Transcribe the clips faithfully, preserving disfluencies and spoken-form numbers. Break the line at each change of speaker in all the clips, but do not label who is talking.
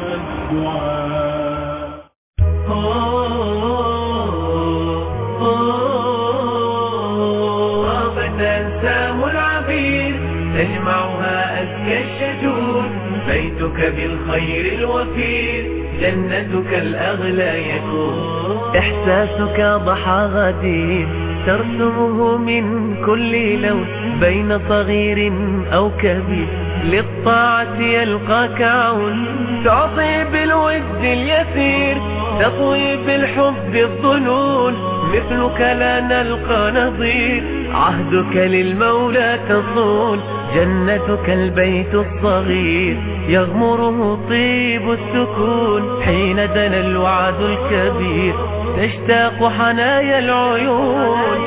تجمعها أزكى الشجون، بيتك بالخير الوفير، جنتك الأغلى يكون.
إحساسك ضحى غدير ترسمه من كل لون، بين صغير أو كبير للطاعة يلقاك عون. تعطي بالود اليسير، تطوي بالحب الظنون، مثلك لا نلقى نظير، عهدك للمولى تصون. جنتك البيت الصغير، يغمره طيب السكون، حين دنا الوعد الكبير، تشتاق حنايا العيون.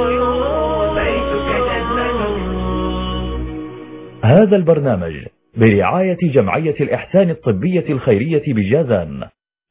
بيتك جنة.
هذا البرنامج برعاية جمعية الإحسان الطبية الخيرية بجازان.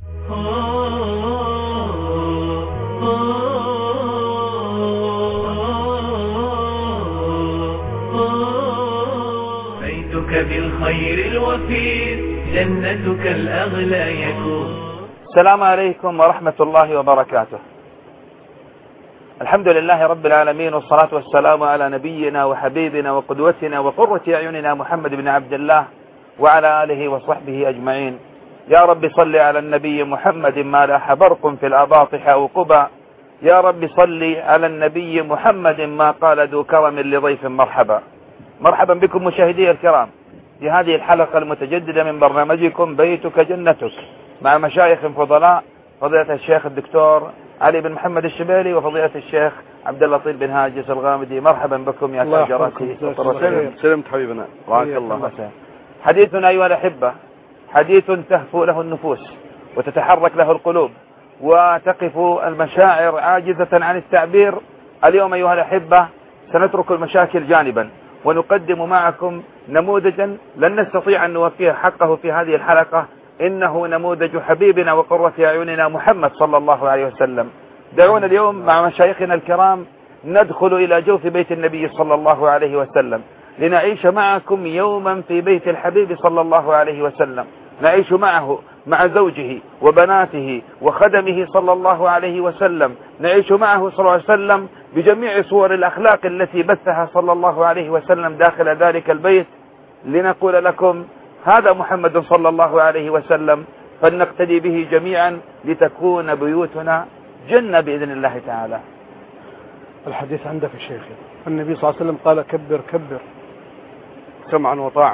بيتك بالخير الوفير، جنتك الأغلى يكون.
السلام عليكم ورحمة الله وبركاته. الحمد لله رب العالمين، والصلاة والسلام على نبينا وحبيبنا وقدوتنا وقرة أعيننا محمد بن عبد الله وعلى آله وصحبه أجمعين. يا رب صل على النبي محمد ما لاح برق في الأباطح أو قبى. يا رب صل على النبي محمد ما قال ذو كرم لضيف مرحبا. مرحبا بكم مشاهدي الكرام في هذه الحلقة المتجددة من برنامجكم بيتك جنتك، مع مشايخ فضلاء، فضيلة الشيخ الدكتور علي بن محمد الشبيلي وفضيلة الشيخ عبد اللطيف بن هاجس الغامدي. مرحبا بكم يا تاجراتي.
سلمت حبيبنا،
بارك الله. حديثنا أيها الأحبة حديث تهفو له النفوس وتتحرك له القلوب وتقف المشاعر عاجزة عن التعبير. اليوم أيها الأحبة سنترك المشاكل جانبا ونقدم معكم نموذجا لن نستطيع أن نوفيه حقه في هذه الحلقة. إنه نموذج حبيبنا وقرة أعيننا محمد صلى الله عليه وسلم. دعونا اليوم مع مشايخنا الكرام ندخل إلى جوف بيت النبي صلى الله عليه وسلم، لنعيش معكم يوما في بيت الحبيب صلى الله عليه وسلم، نعيش معه مع زوجه وبناته وخدمه صلى الله عليه وسلم، نعيش معه صلى الله عليه وسلم بجميع صور الأخلاق التي بثها صلى الله عليه وسلم داخل ذلك البيت، لنقول لكم هذا محمد صلى الله عليه وسلم، فلنقتدي به جميعا لتكون بيوتنا جنة بإذن الله تعالى.
الحديث عندك يا شيخي. النبي صلى الله عليه وسلم قال كبر كبر، سمعا وطاعة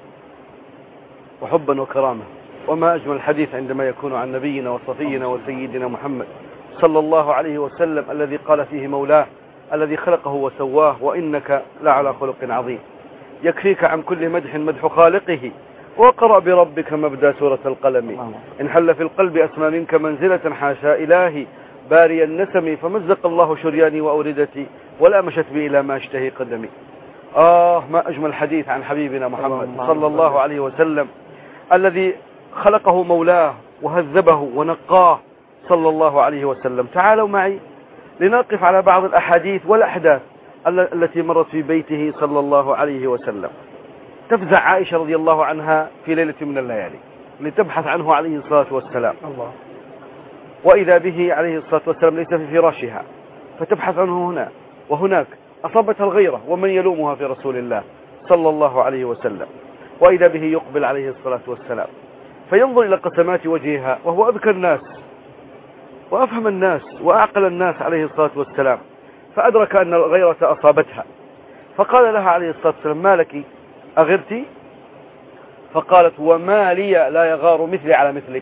وحبا وكرامة. وما أجمل الحديث عندما يكون عن نبينا وصفينا وسيدنا محمد صلى الله عليه وسلم، الذي قال فيه مولاه الذي خلقه وسواه: وإنك لعلى خلق عظيم. يكفيك عن كل مدح مدح خالقه، وقرأ بربك مبدأ سورة القلم. إن حل في القلب أسمى منك منزلة حاشا إلهي باري النسم، فمزق الله شرياني وأوردتي ولا مشت بي إلى ما اشتهي قدمي. آه ما أجمل الحديث عن حبيبنا محمد صلى الله عليه وسلم، الذي خلقه مولاه وهذبه ونقاه صلى الله عليه وسلم. تعالوا معي لنقف على بعض الأحاديث والأحداث التي مرت في بيته صلى الله عليه وسلم. تفزع عائشة رضي الله عنها في ليلة من الليالي لتبحث عنه عليه الصلاة والسلام، الله. وإذا به عليه الصلاة والسلام ليس في فراشها، فتبحث عنه هنا وهناك. أصابتها الغيرة، ومن يلومها في رسول الله صلى الله عليه وسلم. وإذا به يقبل عليه الصلاة والسلام فينظر إلى قسمات وجهها، وهو أذكى الناس وأفهم الناس وأعقل الناس عليه الصلاة والسلام، فأدرك أن الغيرة أصابتها، فقال لها عليه الصلاة والسلام: ما لك أغرتي؟ فقالت: وما لي لا يغار مثلي على مثلك.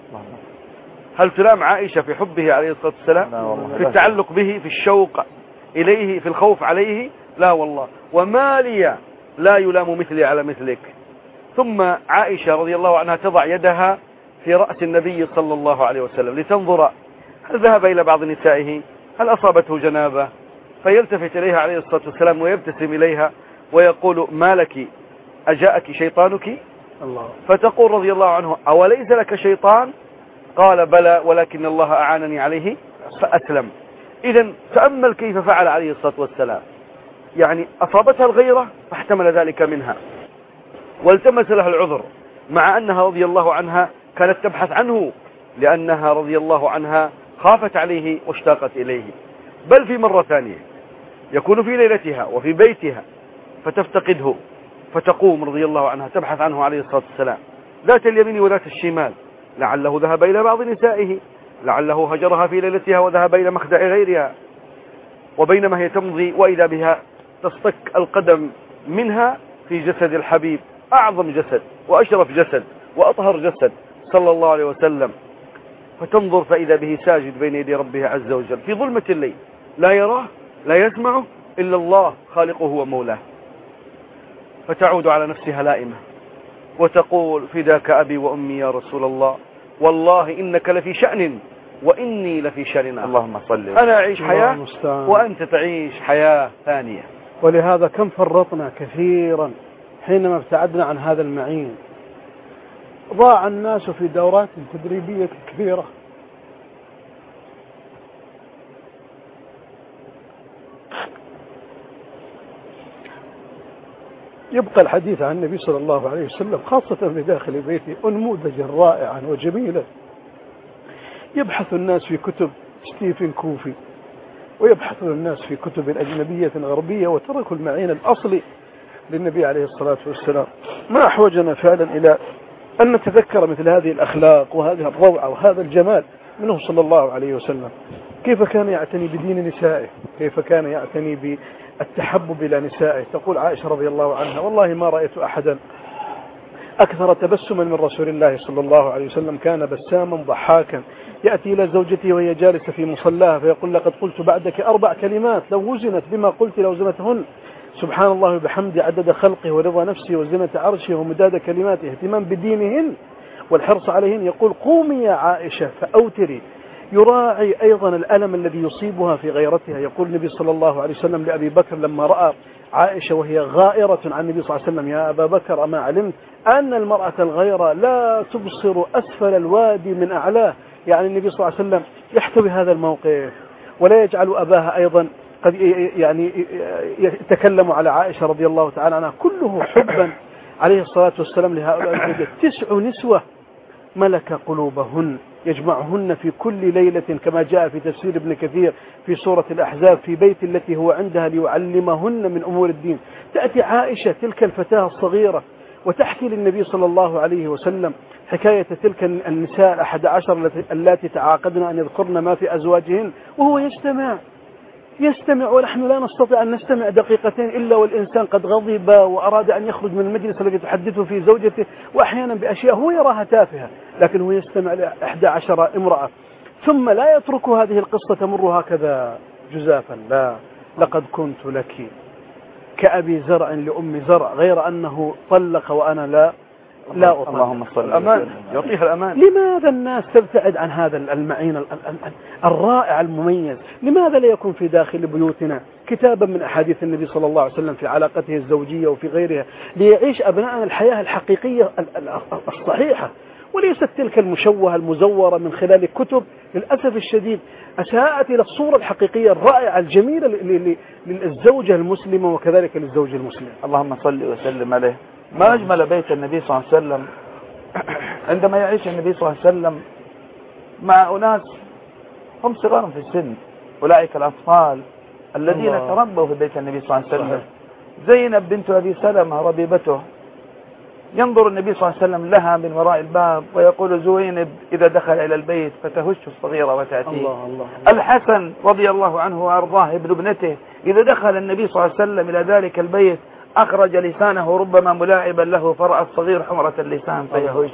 هل تلام عائشة في حبه عليه الصلاة والسلام، في التعلق به، في الشوق إليه، في الخوف عليه؟ لا والله. وما لي لا يلام مثلي على مثلك. ثم عائشة رضي الله عنها تضع يدها في رأس النبي صلى الله عليه وسلم لتنظر هل ذهب إلى بعض نسائه، هل أصابته جنابة، فيلتفت إليها عليه الصلاة والسلام ويبتسم إليها ويقول: ما لك أجاءك شيطانك؟ الله. فتقول رضي الله عنه: أوليس لك شيطان؟ قال: بلى، ولكن الله أعانني عليه فأسلم. إذن تأمل كيف فعل عليه الصلاة والسلام، يعني أصابتها الغيرة فاحتمل ذلك منها والتمس لها العذر، مع أنها رضي الله عنها كانت تبحث عنه، لأنها رضي الله عنها خافت عليه واشتاقت إليه. بل في مرة ثانية يكون في ليلتها وفي بيتها فتفتقده، فتقوم رضي الله عنها تبحث عنه عليه الصلاة والسلام ذات اليمين وذات الشمال، لعله ذهب إلى بعض نسائه، لعله هجرها في ليلتها وذهب إلى مخدع غيرها. وبينما هي تمضي وإذا بها تصطك القدم منها في جسد الحبيب، أعظم جسد وأشرف جسد وأطهر جسد صلى الله عليه وسلم، فتنظر فإذا به ساجد بين يدي ربه عز وجل في ظلمة الليل، لا يراه لا يسمعه إلا الله خالقه ومولاه. فتعود على نفسها لائمة وتقول فداك أبي وأمي يا رسول الله، والله إنك لفي شأن وإني لفي شأن آخر.
اللهم صل.
أنا أعيش حياة وأنت تعيش حياة ثانية.
ولهذا كم فرطنا كثيرا حينما ابتعدنا عن هذا المعين. ضاع الناس في دورات تدريبية كثيرة، يبقى الحديث عن النبي صلى الله عليه وسلم خاصة في داخل بيته أنموذجا رائعا وجميلا. يبحث الناس في كتب ستيفن كوفي ويبحث الناس في كتب أجنبية غربية وتركوا المعين الأصلي للنبي عليه الصلاة والسلام. ما أحوجنا فعلا إلى أن نتذكر مثل هذه الأخلاق وهذه الروعة وهذا الجمال منه صلى الله عليه وسلم. كيف كان يعتني بدين نسائه، كيف كان يعتني بالتحبب إلى نسائه. تقول عائشة رضي الله عنها والله ما رأيت أحدا أكثر تبسما من رسول الله صلى الله عليه وسلم، كان بساما ضحاكا يأتي إلى زوجته وهي جالسة في مصلاها فيقول لقد قلت بعدك أربع كلمات لو وزنت بما قلت لوزنتهن، سبحان الله وبحمده عدد خلقه ورضا نفسه وزنة عرشه ومداد كلماته، اهتمام بدينهن والحرص عليهن. يقول قومي يا عائشة فأوتري. يراعي أيضا الألم الذي يصيبها في غيرتها. يقول النبي صلى الله عليه وسلم لأبي بكر لما رأى عائشة وهي غائرة عن النبي صلى الله عليه وسلم يا أبا بكر أما علمت أن المرأة الغيرة لا تبصر أسفل الوادي من أعلاه. يعني النبي صلى الله عليه وسلم يحتوي هذا الموقف ولا يجعل أباها أيضا قد يعني يتكلم على عائشة رضي الله تعالى عنها، كله حبا عليه الصلاة والسلام لهؤلاء الزوجات. تسع نسوة ملك قلوبهن يجمعهن في كل ليلة كما جاء في تفسير ابن كثير في سورة الأحزاب في بيت التي هو عندها ليعلمهن من أمور الدين. تأتي عائشة تلك الفتاة الصغيرة وتحكي للنبي صلى الله عليه وسلم حكاية تلك النساء الأحد عشر التي تعاقدن أن يذكرن ما في أزواجهن، وهو يستمع يستمع ونحن لا نستطيع أن نستمع دقيقتين إلا والإنسان قد غضب وأراد أن يخرج من المجلس الذي تحدثه في زوجته، وأحيانا بأشياء هو يراها تافهة لكن هو يستمع لأحد عشر امرأة، ثم لا يترك هذه القصة تمر هكذا جزافا. لا، لقد كنت لك كأبي زرع لأم زرع غير أنه طلق وأنا لا لا أطلق.
اللهم صل.
الأمان يعطيها الأمان.
لماذا الناس تبتعد عن هذا المعين الرائع المميز؟ لماذا لا يكون في داخل بيوتنا كتابا من أحاديث النبي صلى الله عليه وسلم في علاقته الزوجية وفي غيرها ليعيش أبناءنا الحياة الحقيقية الصحيحة، وليست تلك المشوهة المزورة من خلال كتب للأسف الشديد أساءت إلى الصورة الحقيقية الرائعة الجميلة للزوجة المسلمة وكذلك للزوج المسلم.
اللهم صل وسلم عليه. ما أجمل بيت النبي صلى الله عليه وسلم عندما يعيش النبي صلى الله عليه وسلم مع أناس هم صغار في السن، أولئك الأطفال الذين الله. تربوا في بيت النبي صلى الله عليه وسلم. زينب بنت أبي سلمة ربيبته، ينظر النبي صلى الله عليه وسلم لها من وراء الباب ويقول زينب إذا دخل إلى البيت فتهش الصغيرة وتأتيه.
الله الله.
الحسن رضي الله عنه وأرضاه ابن ابنته إذا دخل النبي صلى الله عليه وسلم إلى ذلك البيت أخرج لسانه ربما ملاعبا له فرأى الصغير حمرة اللسان فيهش.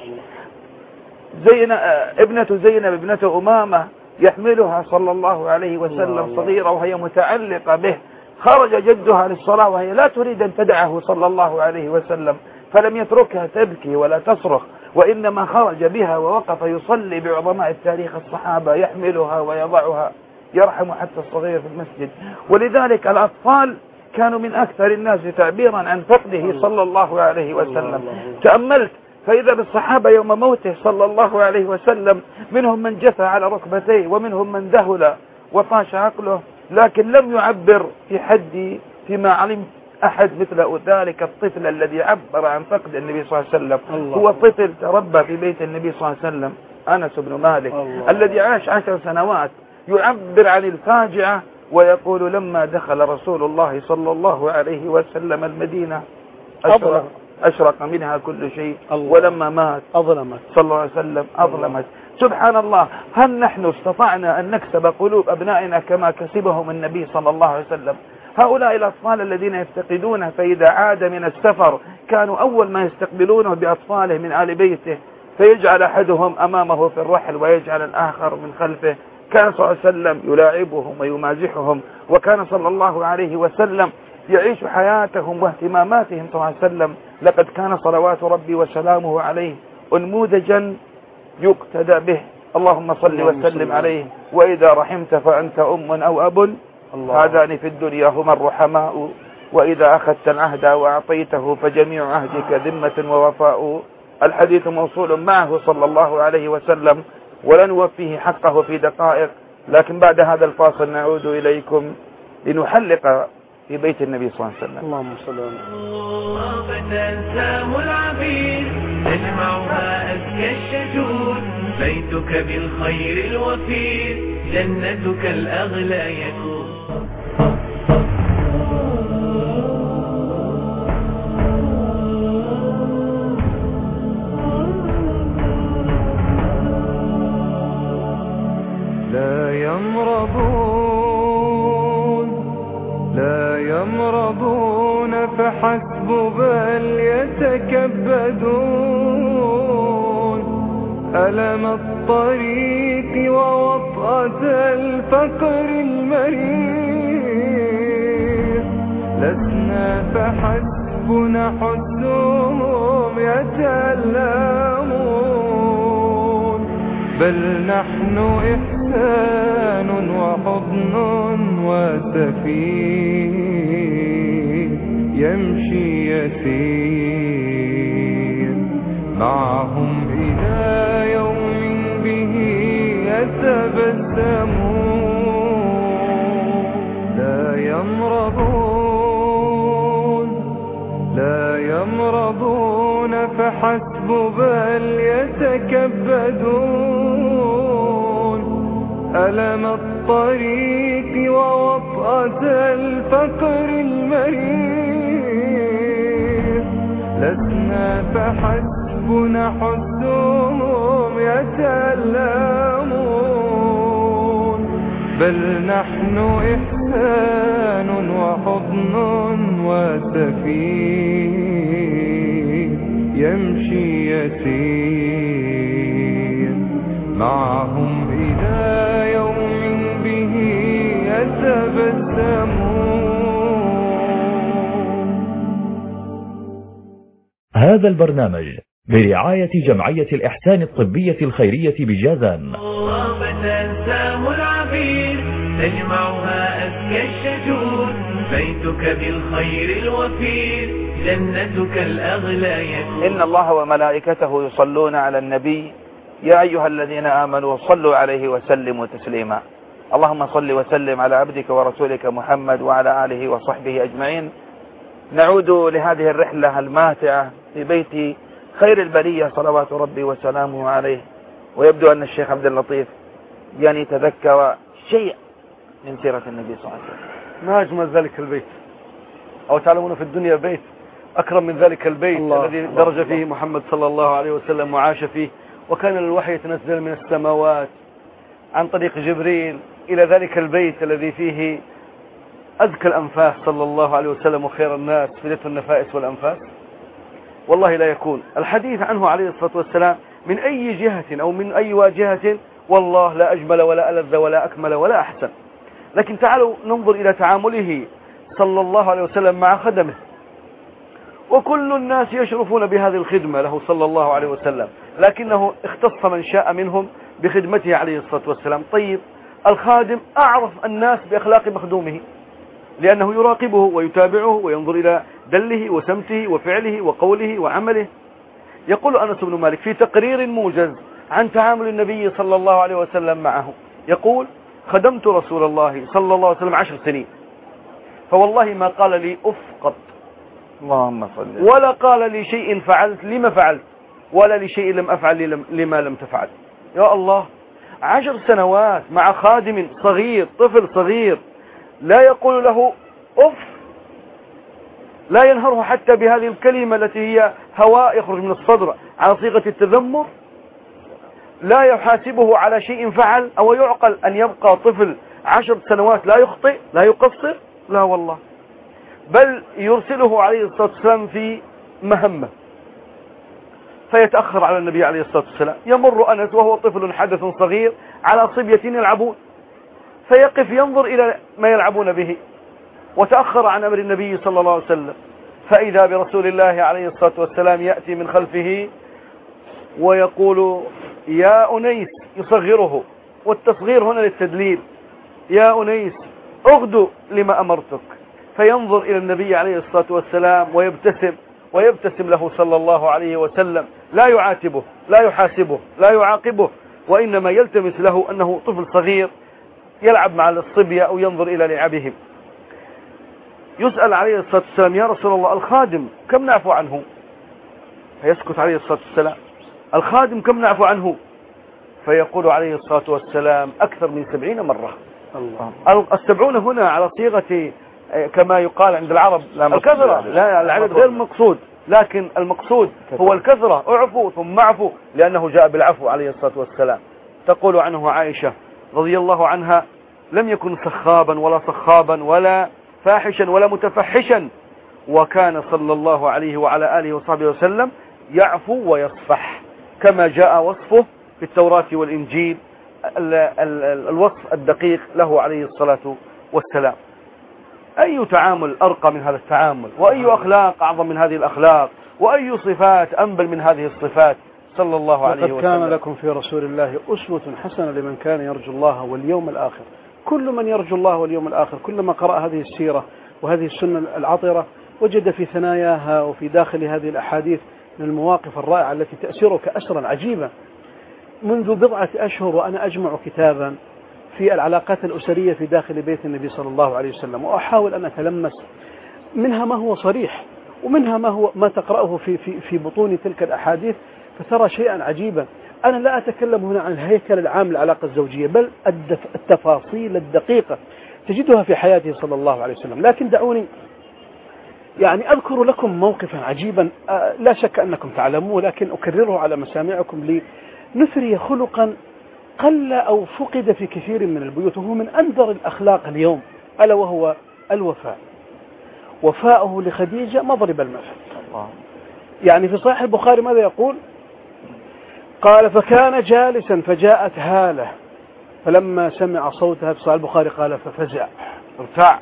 زين ابنة زينب ابنة أمامة يحملها صلى الله عليه وسلم صغيرة وهي متعلقة به، خرج جدها للصلاة وهي لا تريد أن تدعه صلى الله عليه وسلم فلم يتركها تبكي ولا تصرخ، وإنما خرج بها ووقف يصلي بعظماء التاريخ الصحابة يحملها ويضعها، يرحم حتى الصغير في المسجد. ولذلك الأطفال كانوا من أكثر الناس تعبيرا عن فقده صلى الله عليه وسلم. تأملت فإذا بالصحابة يوم موته صلى الله عليه وسلم منهم من جثى على ركبتيه ومنهم من ذهل وطاش عقله، لكن لم يعبر في حد فيما علمت أحد مثل ذلك الطفل الذي عبر عن فقد النبي صلى الله عليه وسلم.
الله.
هو طفل تربى في بيت النبي صلى الله عليه وسلم، أنس بن مالك
الله.
الذي عاش عشر سنوات يعبر عن الفاجعة ويقول لما دخل رسول الله صلى الله عليه وسلم المدينة أشرق, أشرق منها كل شيء،
الله.
ولما مات
أظلمت
صلى الله عليه وسلم أظلمت. سبحان الله، هل نحن استطعنا أن نكسب قلوب أبنائنا كما كسبهم النبي صلى الله عليه وسلم؟ هؤلاء الأطفال الذين يفتقدونه فإذا عاد من السفر كانوا أول ما يستقبلونه بأطفاله من آل بيته، فيجعل أحدهم أمامه في الرحل ويجعل الآخر من خلفه. كان صلى الله عليه وسلم يلاعبهم ويمازحهم، وكان صلى الله عليه وسلم يعيش حياتهم واهتماماتهم صلى الله عليه وسلم. لقد كان صلوات ربي وسلامه عليه أنموذجا يقتدى به. اللهم صل وسلم عليه. وإذا رحمت فأنت أم أو أب، هذان في الدنيا هما الرحماء، وإذا أخذت العهد وأعطيته فجميع عهدك ذمة ووفاء. الحديث موصول معه صلى الله عليه وسلم ولن نوفيه حقه في دقائق، لكن بعد هذا الفاصل نعود إليكم لنحلق في بيت النبي صلى الله عليه وسلم.
اللهم صل
وسلم. تجمعها أزكى الشجور، بيتك بالخير الوفير، جنتك الأغلى يكون.
لا يمرضون لا يمرضون فحسب بل يتكبدون، ألم الطريق ووطأة الفقر المرير، لسنا فحسبنا حزنهم يتألمون، بل نحن إحسان وحضن وسفير يمشي يسير معهم إلى يوم به يتبسمون. لا يمرضون لا يمرضون فحسب بل يتكبدون، ألم الطريق ووطأة الفقر المرير، لسنا فحسبنا حزنهم يتألمون، بل نحن إحسان وحضن وسفير يمشي يسير معهم إلى يوم به يتبسمون.
هذا البرنامج برعاية جمعية الإحسان الطبية الخيرية بجازان.
تنسام العبير، تجمعها أزكى الشجور، بيتك بالخير الوفير، جنتك الأغلى يكون.
إن الله وملائكته يصلون على النبي يا أيها الذين آمنوا صلوا عليه وسلموا تسليما. اللهم صل وسلم على عبدك ورسولك محمد وعلى آله وصحبه أجمعين. نعود لهذه الرحلة الماتعة في بيت خير البرية صلوات ربي وسلامه عليه. ويبدو أن الشيخ عبد اللطيف يعني تذكر شيء من سيرة النبي صلى الله عليه وسلم.
ما أجمل ذلك البيت، أو تعلمون في الدنيا بيت أكرم من ذلك البيت الله الذي الله درج الله فيه محمد صلى الله عليه وسلم وعاش فيه، وكان الوحي يتنزل من السماوات عن طريق جبريل إلى ذلك البيت الذي فيه أزكى الأنفاس صلى الله عليه وسلم وخير الناس فدية النفائس والأنفاس. والله لا يكون الحديث عنه عليه الصلاة والسلام من أي جهة أو من أي واجهة والله لا أجمل ولا ألذ ولا أكمل ولا أحسن. لكن تعالوا ننظر إلى تعامله صلى الله عليه وسلم مع خدمه، وكل الناس يشرفون بهذه الخدمة له صلى الله عليه وسلم، لكنه اختص من شاء منهم بخدمته عليه الصلاة والسلام. طيب الخادم أعرف الناس بأخلاق مخدومه، لأنه يراقبه ويتابعه وينظر إلى دله وسمته وفعله وقوله وعمله. يقول أنس بن مالك في تقرير موجز عن تعامل النبي صلى الله عليه وسلم معه، يقول: خدمت رسول الله صلى الله عليه وسلم عشر سنين، فوالله ما قال لي أف قط،
اللهم صل.
ولا قال لي شيء فعلت لما فعلت، ولا لشيء لم أفعل لما لم تفعل. يا الله، عشر سنوات مع خادم صغير، طفل صغير، لا يقول له أف، لا ينهره حتى بهذه الكلمة التي هي هواء يخرج من الصدر على صيغة التذمر، لا يحاسبه على شيء فعل. أو يعقل أن يبقى طفل عشر سنوات لا يخطئ لا يقصر؟ لا والله، بل يرسله عليه الصلاة والسلام في مهمة فيتأخر على النبي عليه الصلاة والسلام. يمر أنس وهو طفل حدث صغير على صبية يلعبون، فيقف ينظر إلى ما يلعبون به، وتأخر عن أمر النبي صلى الله عليه وسلم، فإذا برسول الله عليه الصلاة والسلام يأتي من خلفه ويقول يا أنيس، يصغره، والتصغير هنا للتدليل، يا أنيس أغدو لما أمرتك. فينظر إلى النبي عليه الصلاة والسلام ويبتسم، ويبتسم له صلى الله عليه وسلم، لا يعاتبه لا يحاسبه لا يعاقبه، وإنما يلتمس له أنه طفل صغير يلعب مع الصبية أو ينظر إلى لعبهم. يسأل عليه الصلاة والسلام يا رسول الله الخادم كم نعفو عنه؟ فيسكت عليه الصلاة والسلام. الخادم كم نعفو عنه؟ فيقول عليه الصلاة والسلام أكثر من سبعين مرة. الله. السبعون هنا على صيغة كما يقال عند العرب الكثرة، لا العدد غير مقصود، لكن المقصود هو الكثرة. اعفو ثم اعفو، لأنه جاء بالعفو عليه الصلاة والسلام. تقول عنه عائشة رضي الله عنها لم يكن سخابا ولا صخابا ولا فاحشا ولا متفحشا، وكان صلى الله عليه وعلى آله وصحبه وسلم يعفو ويصفح كما جاء وصفه في التوراة والإنجيل، الوصف الدقيق له عليه الصلاة والسلام. أي تعامل أرقى من هذا التعامل، وأي أخلاق أعظم من هذه الأخلاق، وأي صفات أنبل من هذه الصفات صلى الله عليه وسلم.
وقد كان لكم في رسول الله أسوة حسنة لمن كان يرجو الله واليوم الآخر. كل من يرجو الله واليوم الآخر كلما قرأ هذه السيرة وهذه السنة العطرة وجد في ثناياها وفي داخل هذه الأحاديث من المواقف الرائعة التي تأسرك أسرا عجيبا. منذ بضعة أشهر وأنا أجمع كتابا في العلاقات الأسرية في داخل بيت النبي صلى الله عليه وسلم، وأحاول أن أتلمس منها ما هو صريح ومنها ما هو ما تقرأه في في في بطون تلك الأحاديث، فترى شيئا عجيبا. أنا لا أتكلم هنا عن الهيكل العام للعلاقة الزوجية، بل التفاصيل الدقيقة تجدها في حياته صلى الله عليه وسلم. لكن دعوني يعني أذكر لكم موقفا عجيبا لا شك أنكم تعلموه، لكن أكرره على مسامعكم لنثري خلقا قل أو فقد في كثير من البيوت، وهو من أندر الأخلاق اليوم، ألا وهو الوفاء. وفاؤه لخديجة مضرب المثل. يعني في صحيح البخاري ماذا يقول؟ قال فكان جالسا فجاءت هالة فلما سمع صوتها، في صحيح البخاري قال ففزع ارتاع.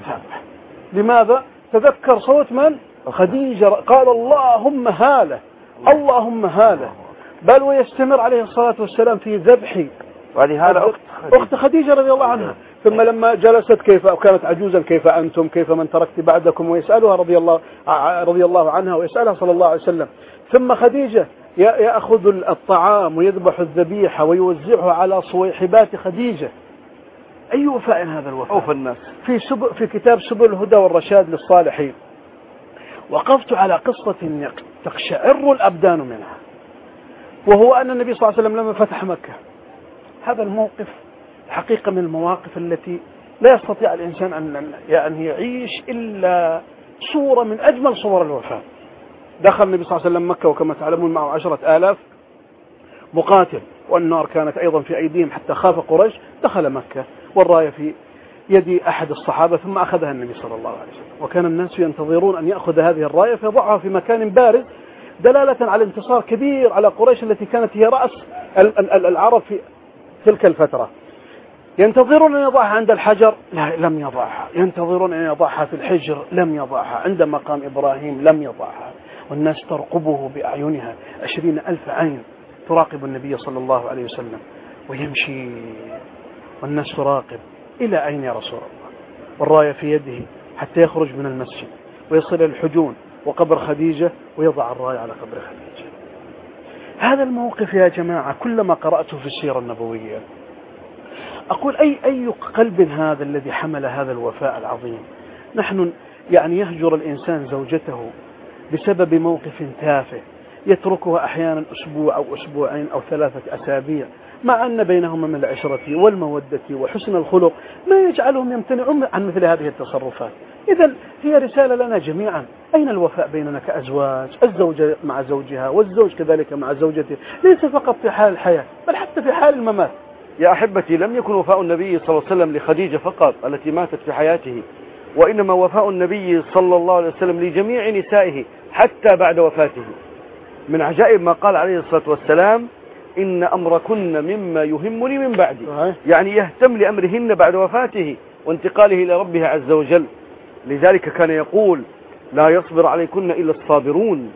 لماذا؟ تذكر صوت من؟ خديجة. قال اللهم هالة اللهم هالة. بل ويستمر عليه الصلاة والسلام في ذبح
وهذه هالة أخت
خديجة. أخت خديجة رضي الله عنها. ثم لما جلست كيف كانت عجوزا كيف أنتم كيف من تركت بعدكم، ويسألها رضي الله رضي الله عنها ويسألها صلى الله عليه وسلم. ثم خديجة يأخذ الطعام ويذبح الذبيحة ويوزعه على صويحبات خديجة. أي وفاء هذا الوفاء؟
أوفى الناس.
في سب... في كتاب سبل الهدى والرشاد للصالحين وقفت على قصة تقشعر الأبدان منها، وهو أن النبي صلى الله عليه وسلم لما فتح مكة، هذا الموقف حقيقة من المواقف التي لا يستطيع الإنسان أن يعني يعيش إلا صورة من أجمل صور الوفاء. دخل النبي صلى الله عليه وسلم مكة وكما تعلمون معه عشرة آلاف مقاتل، والنار كانت أيضا في أيديهم حتى خاف قريش. دخل مكة والراية في يد أحد الصحابة ثم أخذها النبي صلى الله عليه وسلم، وكان الناس ينتظرون أن يأخذ هذه الراية فيضعها في مكان بارز دلالة على انتصار كبير على قريش التي كانت هي رأس العرب في تلك الفترة. ينتظرون أن يضعها عند الحجر، لا لم يضعها. ينتظرون أن يضعها في الحجر، لم يضعها. عند مقام إبراهيم لم يضعها. والناس ترقبه بأعينها، عشرين ألف عين تراقب النبي صلى الله عليه وسلم، ويمشي والناس تراقب. إلى أين يا رسول الله؟ والراية في يده حتى يخرج من المسجد ويصل الحجون وقبر خديجة ويضع الراية على قبر خديجة. هذا الموقف يا جماعة كلما قرأته في السيرة النبوية أقول أي أي قلب هذا الذي حمل هذا الوفاء العظيم. نحن يعني يهجر الإنسان زوجته بسبب موقف تافه يتركها أحيانا أسبوع أو أسبوعين أو ثلاثة أسابيع، مع أن بينهما من العشرة والمودة وحسن الخلق ما يجعلهم يمتنعون عن مثل هذه التصرفات. إذا هي رسالة لنا جميعا، أين الوفاء بيننا كأزواج؟ الزوجة مع زوجها والزوج كذلك مع زوجته، ليس فقط في حال الحياة بل حتى في حال الممات.
يا أحبتي، لم يكن وفاء النبي صلى الله عليه وسلم لخديجة فقط التي ماتت في حياته، وإنما وفاء النبي صلى الله عليه وسلم لجميع نسائه حتى بعد وفاته. من عجائب ما قال عليه الصلاة والسلام: إن أمركن مما يهمني من بعدي، يعني يهتم لأمرهن بعد وفاته وانتقاله إلى ربه عز وجل. لذلك كان يقول: لا يصبر عليكن إلا الصابرون.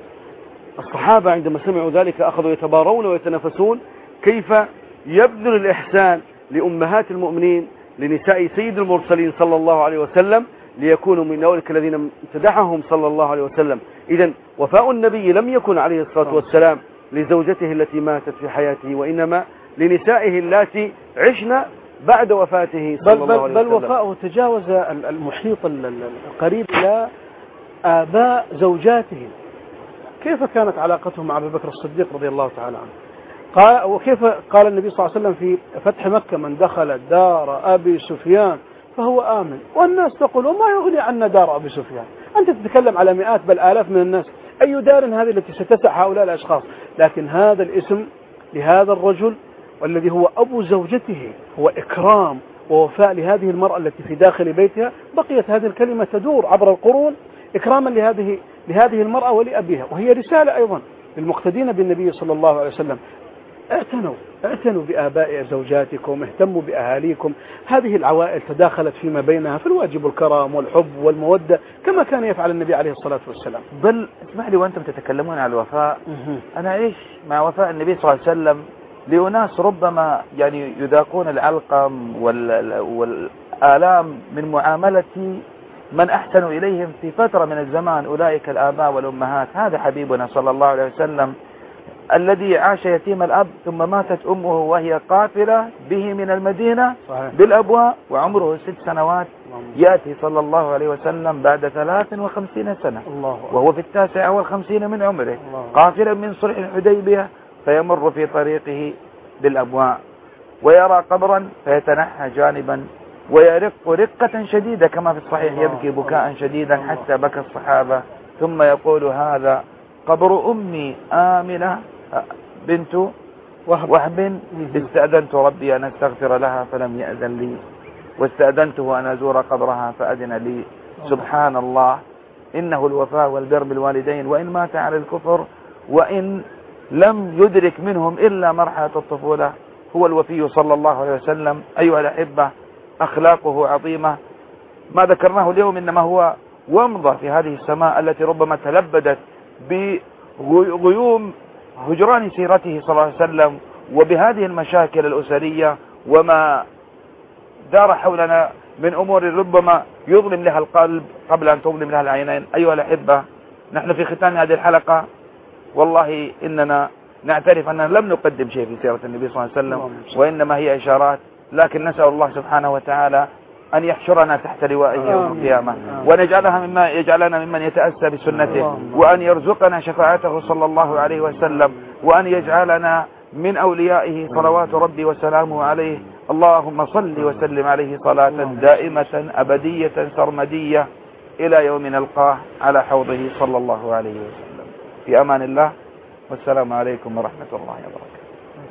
الصحابة عندما سمعوا ذلك أخذوا يتبارون ويتنافسون كيف يبذل الإحسان لأمهات المؤمنين، لنساء سيد المرسلين صلى الله عليه وسلم، ليكونوا من أولئك الذين امتدحهم صلى الله عليه وسلم. إذن وفاء النبي لم يكن عليه الصلاة والسلام لزوجته التي ماتت في حياته، وإنما لنسائه اللاتي عشنا بعد وفاته صلى
بل
الله عليه
بل
وسلم.
بل وفاءه تجاوز المحيط القريب إلى آباء زوجاته. كيف كانت علاقته مع أبي بكر الصديق رضي الله تعالى عنه؟ قال وكيف قال النبي صلى الله عليه وسلم في فتح مكة: من دخل دار أبي سفيان فهو آمن. والناس تقول: وما يغني عنا دار أبي سفيان؟ أنت تتكلم على مئات بل آلاف من الناس، أي دار هذه التي ستسع هؤلاء الأشخاص؟ لكن هذا الاسم لهذا الرجل والذي هو أبو زوجته هو إكرام ووفاء لهذه المرأة التي في داخل بيتها. بقيت هذه الكلمة تدور عبر القرون إكراما لهذه لهذه المرأة ولأبيها، وهي رسالة أيضا للمقتدين بالنبي صلى الله عليه وسلم: اعتنوا اعتنوا بآباء زوجاتكم، اهتموا بأهاليكم. هذه العوائل تداخلت فيما بينها في الواجب والكرم والحب والمودة كما كان يفعل النبي عليه الصلاة والسلام.
بل اسمح لي، وأنتم تتكلمون عن الوفاء، أنا أعيش مع وفاء النبي صلى الله عليه وسلم لأناس ربما يعني يذاقون العلقم والآلام من معاملة من أحسنوا إليهم في فترة من الزمان، أولئك الآباء والأمهات. هذا حبيبنا صلى الله عليه وسلم الذي عاش يتيم الأب ثم ماتت أمه وهي قافلة به من المدينة بالأبواء وعمره ست سنوات، يأتي صلى الله عليه وسلم بعد ثلاث وخمسين سنة وهو في التاسع والخمسين من عمره، قافلا من صلح الحديبية، فيمر في طريقه بالأبواء ويرى قبرا فيتنحى جانبا ويرق رقة شديدة كما في الصحيح، يبكي بكاء شديدا حتى بكى الصحابة، ثم يقول: هذا قبر أمي آمنة بنت وهب، استأذنت ربي أن استغفر لها فلم يأذن لي، واستأذنته أن أزور قبرها فأذن لي. سبحان الله، إنه الوفاء والبر بالوالدين، وإن مات على الكفر وإن لم يدرك منهم إلا مرحلة الطفولة. هو الوفي صلى الله عليه وسلم. أيها الأحبة، أخلاقه عظيمة، ما ذكرناه اليوم إنما هو ومضة في هذه السماء التي ربما تلبدت بغيوم هجران سيرته صلى الله عليه وسلم وبهذه المشاكل الأسرية وما دار حولنا من أمور ربما يظلم لها القلب قبل أن تظلم لها العينين. أيها الأحبة، نحن في ختام هذه الحلقة والله إننا نعترف أننا لم نقدم شيء في سيرة النبي صلى الله عليه وسلم، وإنما هي إشارات، لكن نسأل الله سبحانه وتعالى أن يحشرنا تحت لوائه يوم القيامة، وأن يجعلها مما يجعلنا ممن يتأسى بسنته، وأن يرزقنا شفاعته صلى الله عليه وسلم، وأن يجعلنا من أوليائه صلوات ربي وسلامه عليه. اللهم صل وسلم عليه صلاة دائمة أبدية سرمدية إلى يوم نلقاه على حوضه صلى الله عليه وسلم. في أمان الله، والسلام عليكم ورحمة الله وبركاته.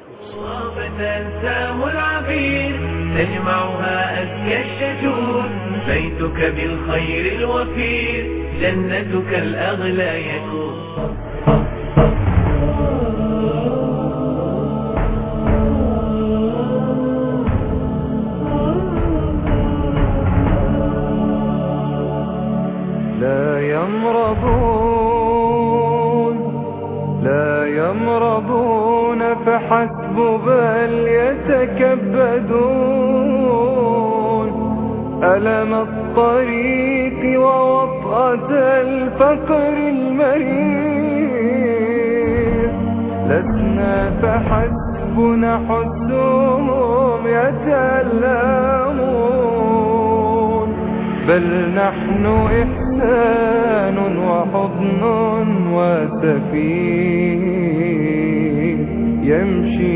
تنسام العبير تجمعها أزكى الشجور، بيتك بالخير الوفير جنتك الأغلى يكون.
لا يمرضون لا يمرضون فحسب بل يتكبدون، ألم الطريق ووطأة الفقر المريض، لسنا فحسبنا حزنهم يتألمون، بل نحن إحسان وحضن وسفير يمشي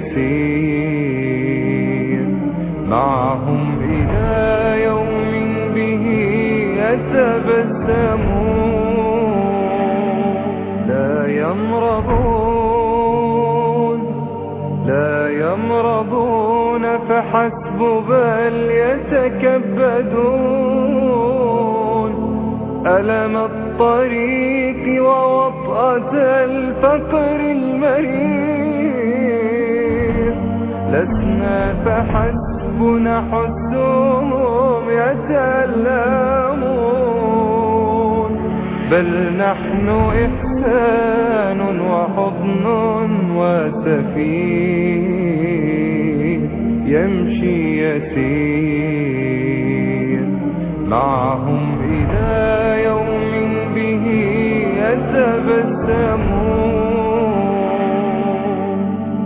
يسير معهم إلى يوم به يتبسمون لا يمرضون لا يمرضون فحسب بل يتكبدون ألم الطريق ووطأة الفقر المرير لسنا فحسبنا حزنهم يتألمون بل نحن إحسان وحضن وسفير يمشي يسير معهم إلى يوم به يتبسمون.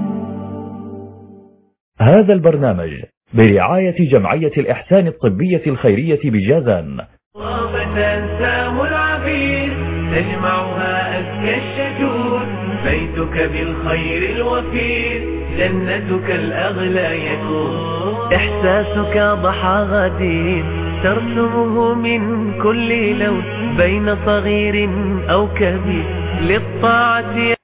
هذا البرنامج برعاية جمعية الإحسان الطبية الخيرية بجازان.
طابت سام العبير تجمعها أزكى الشجون، بيتك بالخير الوفير جنتك الأغلى يكون. إحساسك ضحى غدير ترسمه من كل لون بين صغير أو كبير للطاعة